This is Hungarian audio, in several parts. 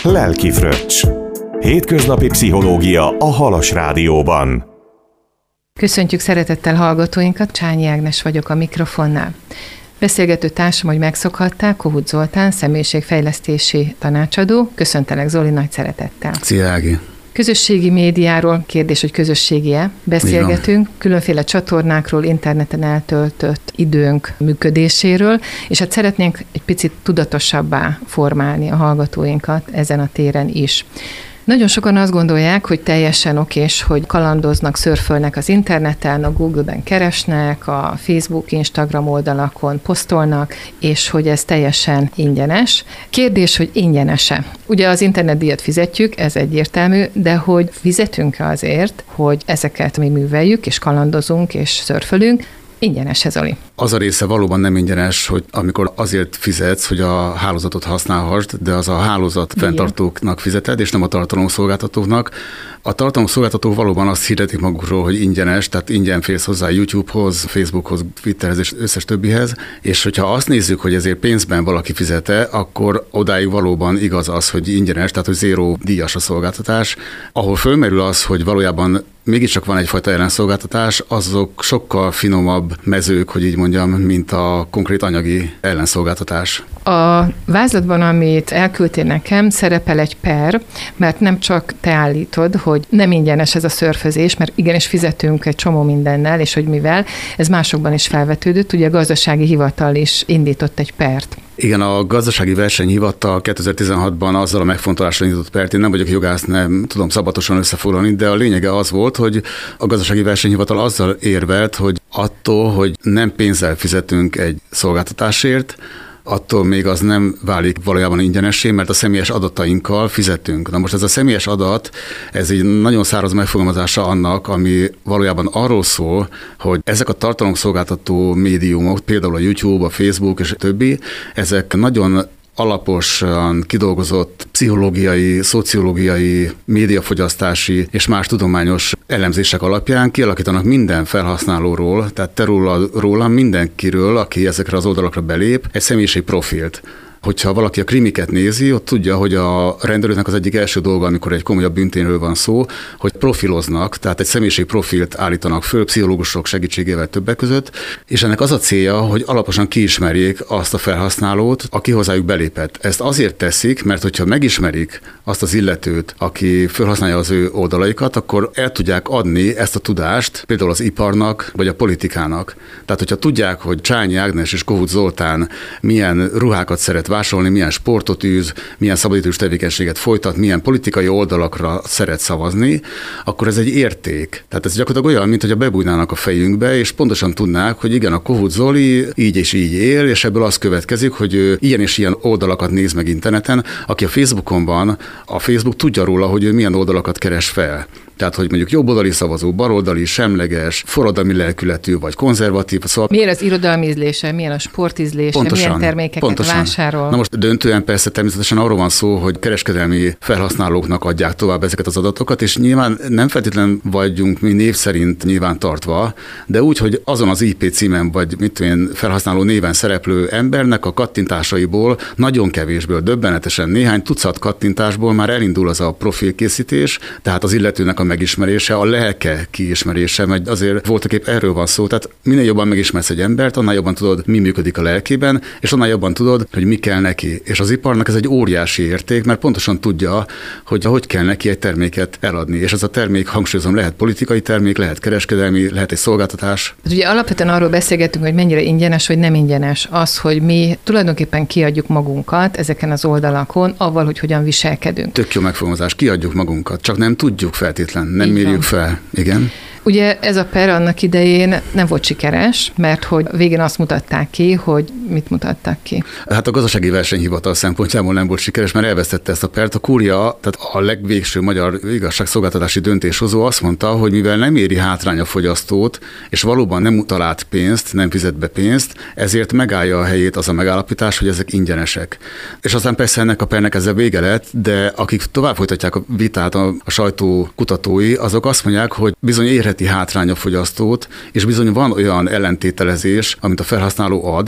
Lelki Fröccs. Hétköznapi pszichológia a Halas Rádióban. Köszöntjük szeretettel hallgatóinkat, Csányi Ágnes vagyok a mikrofonnál. Beszélgető társam, hogy megszokhatták, Kohut Zoltán, személyiségfejlesztési tanácsadó. Köszöntelek, Zoli, nagy szeretettel. Szia, Ági! Közösségi médiáról, kérdés, hogy közösségi-e, beszélgetünk, különféle csatornákról, interneten eltöltött időnk működéséről, és hát szeretnénk egy picit tudatosabbá formálni a hallgatóinkat ezen a téren is. Nagyon sokan azt gondolják, hogy teljesen okés, hogy kalandoznak, szörfölnek az interneten, a Google-ben keresnek, a Facebook, Instagram oldalakon posztolnak, és hogy ez teljesen ingyenes. Kérdés, hogy ingyenes-e? Ugye az internetdíjat fizetjük, ez egyértelmű, de hogy fizetünk-e azért, hogy ezeket mi műveljük, és kalandozunk, és szörfölünk? Ingyenes ez, Oli. Az a része valóban nem ingyenes, hogy amikor azért fizetsz, hogy a hálózatot használhassd, de az a hálózat fenntartóknak fizeted, és nem a tartalomszolgáltatóknak. A tartalomszolgáltatók valóban azt hirdetik magukról, hogy ingyenes, tehát ingyen férsz hozzá YouTube-hoz, Facebookhoz, Twitterhez és összes többihez, és hogyha azt nézzük, hogy ezért pénzben valaki fizete, akkor odáig valóban igaz az, hogy ingyenes, tehát hogy zéró díjas a szolgáltatás. Ahol fölmerül az, hogy valójában mégiscsak van egyfajta ellenszolgáltatás, azok sokkal finomabb mezők, hogy így mondjam, mint a konkrét anyagi ellenszolgáltatás. A vázlatban, amit elküldtél nekem, szerepel egy per, mert nem csak te állítod, hogy nem ingyenes ez a szörfözés, mert igenis fizetünk egy csomó mindennel, és hogy mivel, ez másokban is felvetődött, ugye a gazdasági hivatal is indított egy pert. Igen, a gazdasági versenyhivatal 2016-ban azzal a megfontolással indított pert, én nem vagyok jogász, nem tudom szabatosan összefoglalni, de a lényege az volt, hogy a gazdasági versenyhivatal azzal érvelt, hogy attól, hogy nem pénzzel fizetünk egy szolgáltatásért, attól még az nem válik valójában ingyenessé, mert a személyes adatainkkal fizetünk. Na most ez a személyes adat, ez egy nagyon száraz megfogalmazása annak, ami valójában arról szól, hogy ezek a tartalomszolgáltató médiumok, például a YouTube, a Facebook és a többi, ezek nagyon alaposan kidolgozott pszichológiai, szociológiai, médiafogyasztási és más tudományos elemzések alapján kialakítanak minden felhasználóról, tehát te rólam mindenkiről, aki ezekre az oldalakra belép, egy személyiségprofilt. Hogyha valaki a krimiket nézi, ott tudja, hogy a rendőröknek az egyik első dolga, amikor egy komolyabb bűntényről van szó, hogy profiloznak, tehát egy személyiségprofilt állítanak föl pszichológusok segítségével többek között, és ennek az a célja, hogy alaposan kiismerjék azt a felhasználót, aki hozzájuk belépett. Ezt azért teszik, mert hogyha megismerik azt az illetőt, aki felhasználja az ő oldalaikat, akkor el tudják adni ezt a tudást például az iparnak, vagy a politikának. Tehát, hogyha tudják, hogy Csányi Ágnes és Kohut Zoltán milyen ruhákat szeret vásárolni, milyen sportot űz, milyen szabadidős tevékenységet folytat, milyen politikai oldalakra szeret szavazni, akkor ez egy érték. Tehát ez gyakorlatilag olyan, mint hogy bebújnának a fejünkbe, és pontosan tudnák, hogy igen, a Kohut Zoli így és így él, és ebből az következik, hogy ő ilyen és ilyen oldalakat néz meg interneten. Aki a Facebookon van, a Facebook tudja róla, hogy ő milyen oldalakat keres fel. Tehát, hogy mondjuk jobboldali szavazó, baloldali, semleges, forradalmi lelkületű vagy konzervatív. Szóval milyen az irodalmi ízlése, milyen a sportízlése, milyen termékeket vásárol? Na most döntően persze természetesen arról van szó, hogy kereskedelmi felhasználóknak adják tovább ezeket az adatokat, és nyilván nem feltétlenül vagyunk mi név szerint nyilván tartva, de úgy, hogy azon az IP címen vagy felhasználó néven szereplő embernek a kattintásaiból nagyon kevésből, döbbenetesen néhány tucat kattintásból már elindul az a profilkészítés, tehát az illetőnek a megismerése, a lelke kiismerése, mert azért voltaképp erről van szó, tehát minél jobban megismersz egy embert, annál jobban tudod, mi működik a lelkében, és annál jobban tudod, hogy mi kell neki. És az iparnak ez egy óriási érték, mert pontosan tudja, hogy kell neki egy terméket eladni. És ez a termék, hangsúlyozom, lehet politikai termék, lehet kereskedelmi, lehet egy szolgáltatás. Ugye alapvetően arról beszélgetünk, hogy mennyire ingyenes vagy nem ingyenes az, hogy mi tulajdonképpen kiadjuk magunkat ezeken az oldalakon, avval, hogy hogyan viselkedünk. Tök jó megfogalmazás, kiadjuk magunkat, csak nem tudjuk feltétlen, nem mérjük fel. Igen. Ugye ez a per annak idején nem volt sikeres, mert hogy végén azt mutatták ki, hogy mit mutattak ki. Hát a gazdasági versenyhivatal szempontjából nem volt sikeres, mert elvesztette ezt a pert. A kúria, tehát a legvégső magyar igazságszolgáltatási döntéshozó azt mondta, hogy mivel nem éri hátrány a fogyasztót, és valóban nem talált pénzt, nem fizet be pénzt, ezért megállja a helyét az a megállapítás, hogy ezek ingyenesek. És aztán persze ennek a pernek ezzel vége lett, de akik tovább folytatják a vitát, a sajtó kutatói, azok azt mondják, hogy bizony érheti hátrány a fogyasztót, és bizony van olyan ellentételezés, amit a felhasználó ad,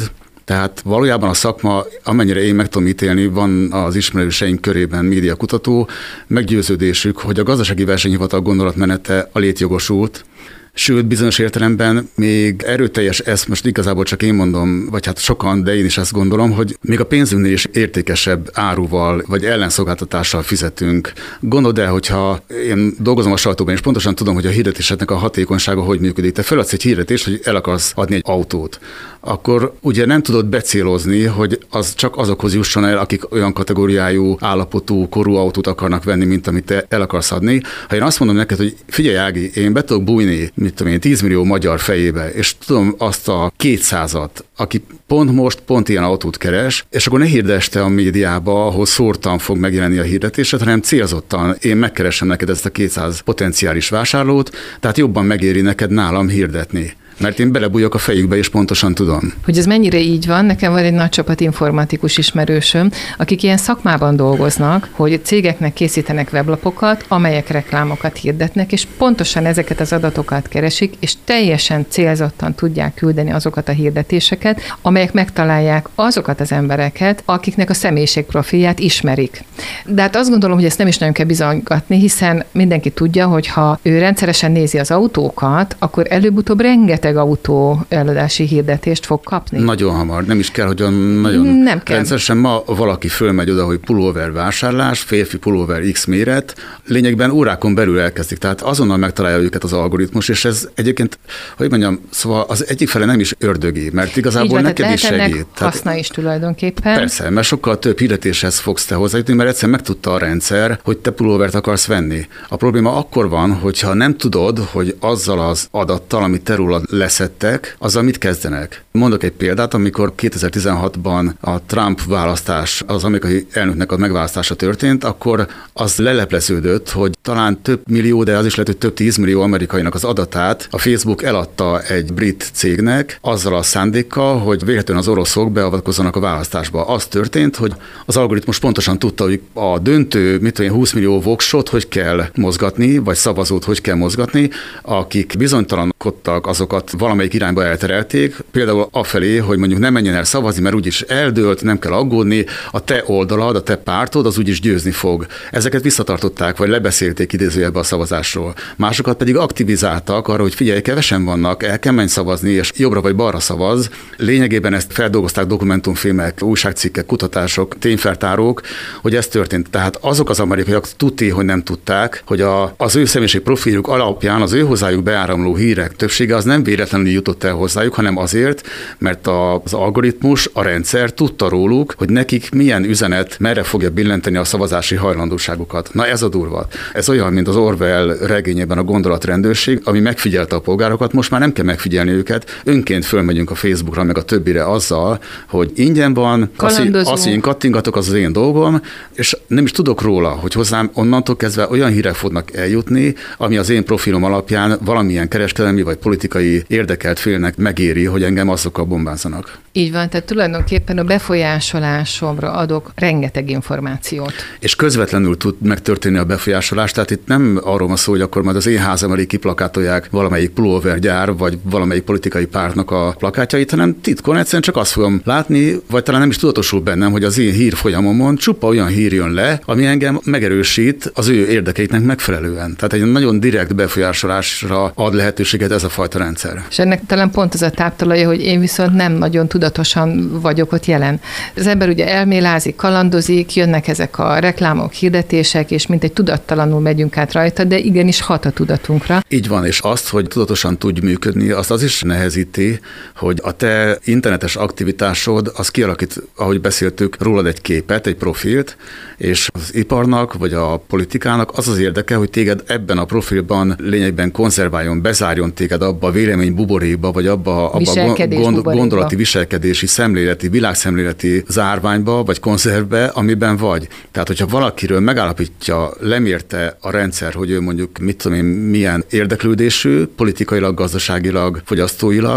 Tehát valójában a szakma, amennyire én meg tudom ítélni, van az ismerőseink körében médiakutató, meggyőződésük, hogy a gazdasági versenyhivatal gondolatmenete a létjogosult, sőt, bizonyos értelemben még erőteljes, ezt most igazából csak én mondom, vagy hát sokan, de én is ezt gondolom, hogy még a pénzünknél is értékesebb áruval, vagy ellenszolgáltatással fizetünk. Gondold el, hogyha én dolgozom a sajtóban, és pontosan tudom, hogy a hirdetéseknek a hatékonysága hogy működik. Te feladsz egy hirdetést, hogy el akarsz adni egy autót, akkor ugye nem tudod becélozni, hogy az csak azokhoz jusson el, akik olyan kategóriájú, állapotú, korú autót akarnak venni, mint amit te el akarsz adni. Ha én azt mondom neked, hogy figyelj Ági, én be tudok bújni, 10 millió magyar fejébe, és tudom azt a 200-at, aki pont ilyen autót keres, és akkor ne hirdesd te a médiába, ahol szórtan fog megjelenni a hirdetésed, hanem célzottan én megkeresem neked ezt a 200 potenciális vásárlót, tehát jobban megéri neked nálam hirdetni. Mert én belebújok a fejükbe, és pontosan tudom. Hogy ez mennyire így van, nekem van egy nagy csapat informatikus ismerősöm, akik ilyen szakmában dolgoznak, hogy cégeknek készítenek weblapokat, amelyek reklámokat hirdetnek, és pontosan ezeket az adatokat keresik, és teljesen célzottan tudják küldeni azokat a hirdetéseket, amelyek megtalálják azokat az embereket, akiknek a személyiségprofilját ismerik. De hát azt gondolom, hogy ezt nem is nagyon kell bizonygatni, hiszen mindenki tudja, hogy ha ő rendszeresen nézi az autókat, akkor előbb-utóbb rengeteg autó eladási hirdetést fog kapni. Nagyon hamar, nem is kell, hogy nagyon nem kell. Rendszeresen ma valaki fölmegy oda, hogy pulóver vásárlás, férfi pulóver X méret, lényegben órákon belül elkezdik, tehát azonnal megtalálja őket az algoritmus, és ez egyébként, hogy mondjam, szóval az egyik fele nem is ördögi, mert igazából neked is segít. Haszna is tulajdonképpen. Persze, mert sokkal több hirdetéshez fogsz te hozzájutni, mert egyszerűen megtudta a rendszer, hogy te pulóvert akarsz venni. A probléma akkor van, hogyha nem tudod, hogy azzal az adattal, amit te rólad leszettek, azzal mit kezdenek. Mondok egy példát, amikor 2016-ban a Trump választás, az amerikai elnöknek a megválasztása történt, akkor az lelepleződött, hogy talán több millió, de az is lehet, hogy több 10 millió amerikainak az adatát a Facebook eladta egy brit cégnek, azzal a szándékkal, hogy véletlenül az oroszok beavatkozzanak a választásba. Az történt, hogy az algoritmus pontosan tudta, hogy a döntő, 20 millió voksot hogy kell mozgatni, vagy szavazót hogy kell mozgatni, akik bizonytalankodtak, azokat valamelyik irányba elterelték, például afelé, hogy mondjuk nem menjen el szavazni, mert úgyis eldőlt, nem kell aggódni, a te oldalad, a te pártod, az úgyis győzni fog. Ezeket visszatartották, vagy lebeszélték idézőjelbe a szavazásról. Másokat pedig aktivizáltak arra, hogy figyelj, kevesen vannak, el kell menj szavazni, és jobbra vagy balra szavaz. Lényegében ezt feldolgozták dokumentumfilmek, újságcikkek, kutatások, tényfeltárók, hogy ez történt. Tehát azok az amerikaiak tudti, hogy nem tudták, hogy az ő személyiség profiljuk alapján az ő hozzájuk beáramló hírek többsége az nem véletlenül jutott el hozzájuk, hanem azért, mert az algoritmus, a rendszer tudta róluk, hogy nekik milyen üzenet, merre fogja billenteni a szavazási hajlandóságukat. Na ez a durva. Ez olyan, mint az Orwell regényében a gondolatrendőrség, ami megfigyelte a polgárokat, most már nem kell megfigyelni őket, önként fölmegyünk a Facebookra, meg a többire azzal, hogy ingyen van, azt, hogy én kattingatok, az én dolgom, és nem is tudok róla, hogy hozzám onnantól kezdve olyan hírek fognak eljutni, ami az én profilom alapján valamilyen kereskedelmi vagy politikai érdekelt félnek megéri, hogy engem azokkal bombázzanak. Így van, tehát tulajdonképpen a befolyásolásomra adok rengeteg információt. És közvetlenül tud megtörténni a befolyásolás, tehát itt nem arról van szó, hogy akkor majd az én házam elé kiplakátolják valamelyik pulóvergyár, vagy valamelyik politikai pártnak a plakátjait, hanem titkon egyszerűen csak azt fogom látni, vagy talán nem is tudatosul bennem, hogy az én hírfolyamomon csupa olyan hír jön le, ami engem megerősít az ő érdekeiknek megfelelően. Tehát egy nagyon direkt befolyásolásra ad lehetőséget ez a fajta rendszer. És ennek talán pont az a táptalaja, hogy én viszont nem nagyon tudatosan vagyok ott jelen. Az ember ugye elmélázik, kalandozik, jönnek ezek a reklámok, hirdetések, és mintegy tudattalanul megyünk át rajta, de igenis hat a tudatunkra. Így van, és azt, hogy tudatosan tudj működni, az is nehezíti, hogy a te internetes aktivitásod, az kialakít, ahogy beszéltük, rólad egy képet, egy profilt, és az iparnak, vagy a politikának az az érdeke, hogy téged ebben a profilban lényegben konzerváljon, bezárjon téged abba a vélemény buborékba, vagy abba a gondolati, viselkedési, szemléleti, világszemléleti zárványba, vagy konzervbe, amiben vagy. Tehát, hogyha valakiről megállapítja, lemérte a rendszer, hogy ő mondjuk, mit tudom én, milyen érdeklődésű, politikailag, gazdaságilag, fogyasztóilag,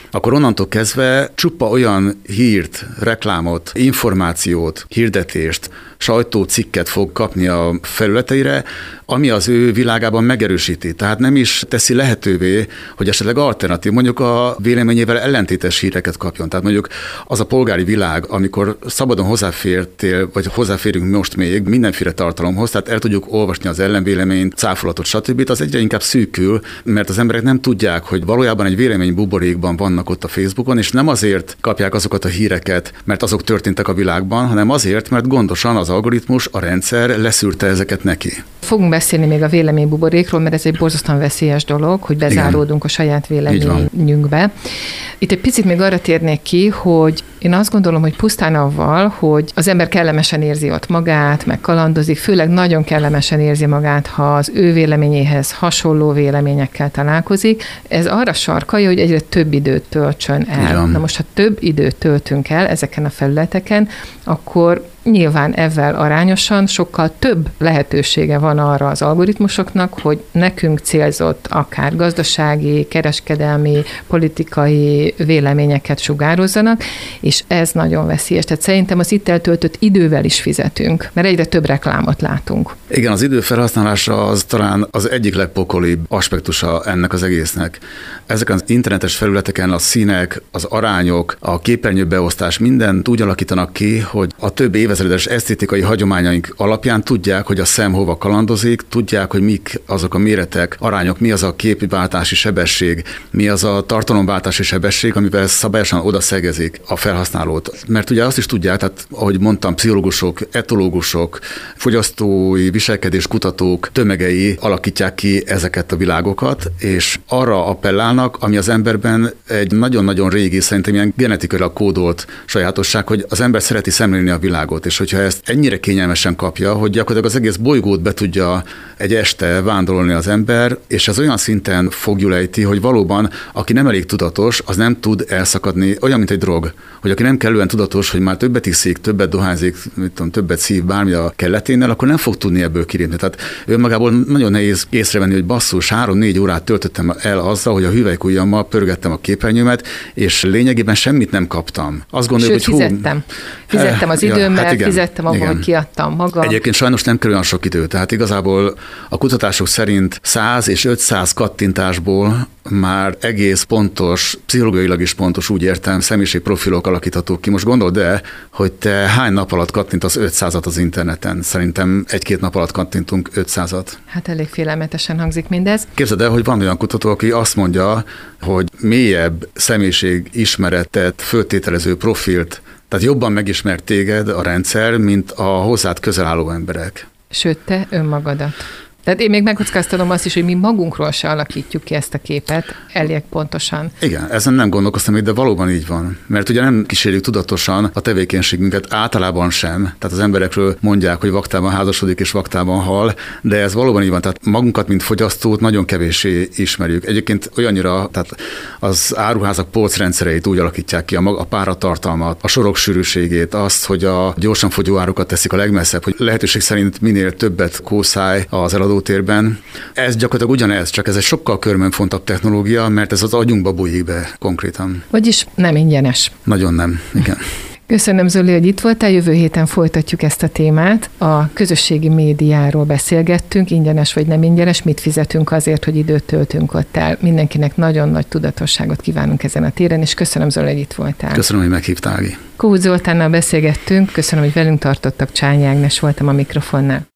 akkor onnantól kezdve csupa olyan hírt, reklámot, információt, hirdetést, sajtócikket fog kapni a felületeire, ami az ő világában megerősíti. Tehát nem is teszi lehetővé, hogy esetleg alternatív, mondjuk a véleményével ellentétes híreket kapjon. Tehát mondjuk az a polgári világ, amikor szabadon hozzáfértél, vagy hozzáférünk most még mindenféle tartalomhoz, tehát el tudjuk olvasni az ellenvéleményt, cáfolatot, stb. Az egyre inkább szűkül, mert az emberek nem tudják, hogy valójában egy vélemény buborékban vannak ott a Facebookon, és nem azért kapják azokat a híreket, mert azok történtek a világban, hanem azért, mert gondosan az algoritmus, a rendszer leszűrte ezeket neki. Fogunk beszélni még a véleménybuborékról, mert ez egy borzasztóan veszélyes dolog, hogy bezáródunk a saját véleményünkbe. Itt egy picit még arra térnék ki, hogy én azt gondolom, hogy pusztán avval, hogy az ember kellemesen érzi ott magát, meg kalandozik, főleg nagyon kellemesen érzi magát, ha az ő véleményéhez hasonló véleményekkel találkozik, ez arra sarkalja, hogy egyre több időt töltsön el. Na most, ha több időt töltünk el ezeken a felületeken, akkor nyilván ezzel arányosan sokkal több lehetősége van arra az algoritmusoknak, hogy nekünk célzott akár gazdasági, kereskedelmi, politikai véleményeket sugározzanak, és ez nagyon veszélyes. Tehát szerintem az itt eltöltött idővel is fizetünk, mert egyre több reklámot látunk. Igen, az idő felhasználása az talán az egyik legpokolibb aspektusa ennek az egésznek. Ezeken az internetes felületeken a színek, az arányok, a képernyőbeosztás mindent úgy alakítanak ki, hogy a több évezredes esztétikai hagyományaink alapján tudják, hogy a szem hova kalandozik, tudják, hogy mik azok a méretek, arányok, mi az a képváltási sebesség, mi az a tartalomváltási sebesség, amivel szabályosan odaszegezik a felhasználót. Mert ugye azt is tudják, tehát ahogy mondtam, pszichológusok, etológusok, fogyasztói viselkedéskutatók tömegei alakítják ki ezeket a világokat, és arra appellálnak, ami az emberben egy nagyon-nagyon régi, szerintem ilyen genetikailag kódolt sajátosság, hogy az ember szereti szemlélni a világot, és hogyha ezt ennyire kényelmesen kapja, hogy gyakorlatilag az egész bolygót be tudja egy este vándorolni az ember, és ez olyan szinten fogjulejti, hogy valóban, aki nem elég tudatos, az nem tud elszakadni, olyan, mint egy drog, hogy aki nem kellően tudatos, hogy már többet iszik, többet dohányzik, többet szív bármi a kelleténél, akkor nem fog tudni ebből kilépni. Tehát önmagából nagyon nehéz észrevenni, hogy basszus, 3-4 órát töltöttem el azzal, hogy a hüvelykujjammal pörgettem a képernyőmet, és lényegében semmit nem kaptam. Azt gondoljuk, hogy fizettem az időmmel, hát fizettem abban, hogy kiadtam magam. Egyébként sajnos nem kell olyan sok idő. Tehát igazából a kutatások szerint 100 és 500 kattintásból már egész pontos, pszichológiailag is pontos, úgy értem, személyiségprofilok alakíthatók ki. Most gondold el, hogy te hány nap alatt kattintasz 500-at az interneten. Szerintem 1-2 nap alatt kattintunk 500-at. Hát elég félelmetesen hangzik mindez. Képzeld el, hogy van olyan kutató, aki azt mondja, hogy mélyebb személyiség ismeretet, föltételező profilt, tehát jobban megismert téged a rendszer, mint a hozzád közel álló emberek. Sőt, te önmagadat. Tehát én még megkockáztatom azt is, hogy mi magunkról se alakítjuk ki ezt a képet elég pontosan. Igen, ezen nem gondolkoztam, de valóban így van. Mert ugye nem kísérjük tudatosan a tevékenységünket általában sem. Tehát az emberekről mondják, hogy vaktában házasodik és vaktában hal, de ez valóban így van. Tehát magunkat, mint fogyasztót nagyon kevéssé ismerjük. Egyébként olyannyira, tehát az áruházak polcrendszereit úgy alakítják ki, a páratartalmat, a sorok sűrűségét, azt, hogy a gyorsan fogyó árukat teszik a legmesszebb, hogy lehetőség szerint minél többet kószálj az eladó térben. Ez gyakorlatilag ugyanez, csak ez egy sokkal körmönfontabb technológia, mert ez az agyunkba bújik be konkrétan. Vagyis nem ingyenes. Nagyon nem, igen. Köszönöm, Zoli, hogy itt voltál. Jövő héten folytatjuk ezt a témát. A közösségi médiáról beszélgettünk, ingyenes vagy nem ingyenes, mit fizetünk azért, hogy időt töltünk ott el. Mindenkinek nagyon nagy tudatosságot kívánunk ezen a téren, és köszönöm, Zoli, hogy itt voltál. Köszönöm, hogy meghívtál, Ági. Kohut Zoltánnal beszélgettünk, köszönöm, hogy velünk tartottak, Csányi Ágnes voltam a mikrofonnál.